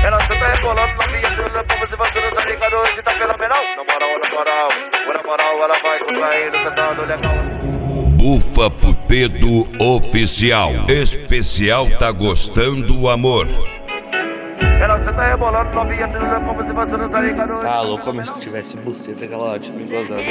Ela senta rebolando, novinha tirando pra você, você não tá ligado, hoje tá fenomenal. Na moral, ela vai contraindo, sentando legal. Bufa Putedo Oficial. Especial Tá Gostando Amor. Ela senta rebolando, novinha tirando pra você não tá ligado. Tá louco como se tivesse buceta aquela hora, tipo, me gozando.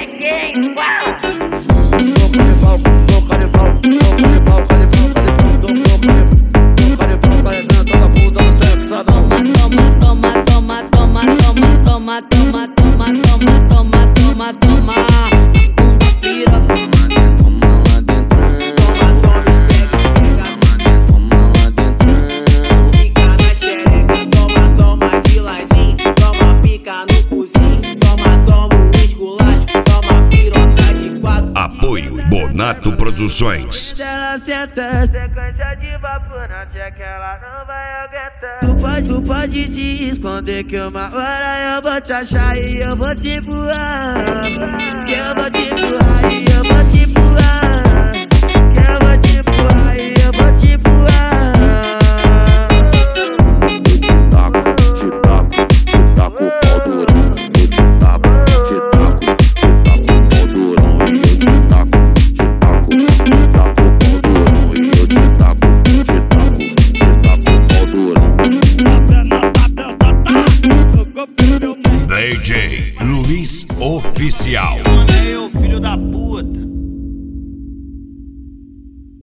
Apoio Bonato Produções. Ela senta, sequência de vaporante é que ela não vai aguentar. Tu pode se esconder que uma hora eu vou te achar e eu vou te empurrar. Que eu vou te empurrar e eu vou te empurrar. Que eu vou te empurrar e eu vou te empurrar. DJ Luiz Oficial.